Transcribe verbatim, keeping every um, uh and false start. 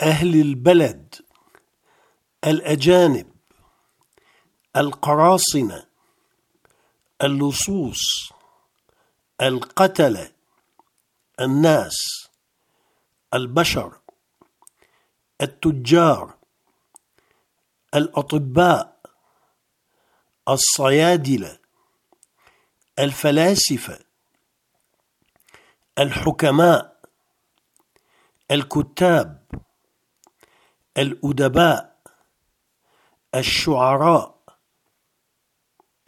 أهل البلد، الأجانب، القراصنة، اللصوص، القتلة، الناس، البشر، التجار، الأطباء، الصيادلة، الفلاسفة، الحكماء، الكتاب، الأدباء، الشعراء،